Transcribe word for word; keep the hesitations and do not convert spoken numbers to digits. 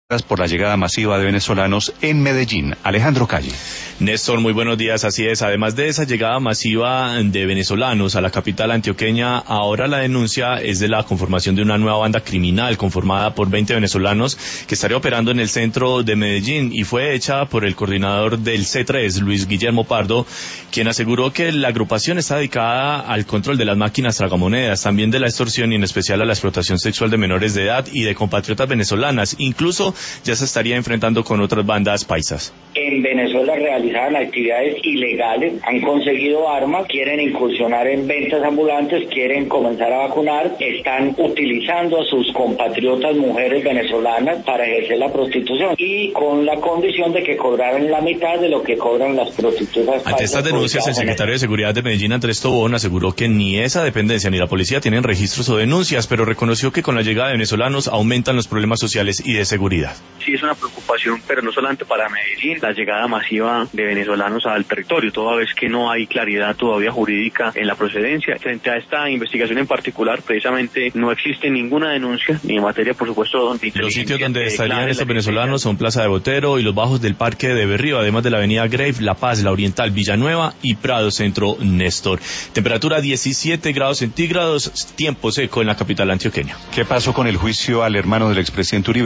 por la llegada masiva de venezolanos en Medellín. Alejandro Calle. Néstor, muy buenos días, así es. Además de esa llegada masiva de venezolanos a la capital antioqueña, ahora la denuncia es de la conformación de una nueva banda criminal conformada por veinte venezolanos que estaría operando en el centro de Medellín y fue hecha por el coordinador del C tres, Luis Guillermo Pardo, quien aseguró que la agrupación está dedicada al control de las máquinas tragamonedas, también de la extorsión y en especial a la explotación sexual de menores de edad y de compatriotas venezolanas. Incluso ya se estaría enfrentando con otras bandas paisas. En Venezuela realizaban actividades ilegales, han conseguido armas, quieren incursionar en ventas ambulantes, quieren comenzar a vacunar, están utilizando a sus compatriotas mujeres venezolanas para ejercer la prostitución y con la condición de que cobraran la mitad de lo que cobran las prostitutas. Ante estas denuncias, el secretario de Seguridad de Medellín, Andrés Tobón, aseguró que ni esa dependencia ni la policía tienen registros o denuncias, pero reconoció que con la llegada de venezolanos aumentan los problemas sociales y de seguridad. Sí, es una preocupación, pero no solamente para Medellín, la llegada masiva de venezolanos al territorio, toda vez que no hay claridad todavía jurídica en la procedencia. Frente a esta investigación en particular, precisamente no existe ninguna denuncia, ni en materia, por supuesto, de Los sitios donde estarían estos venezolanos son Plaza de Botero y los bajos del Parque de Berrío, además de la avenida Grave, La Paz, La Oriental, Villanueva y Prado Centro, Néstor. Temperatura diecisiete grados centígrados, tiempo seco en la capital antioqueña. ¿Qué pasó con el juicio al hermano del expresidente Uribe?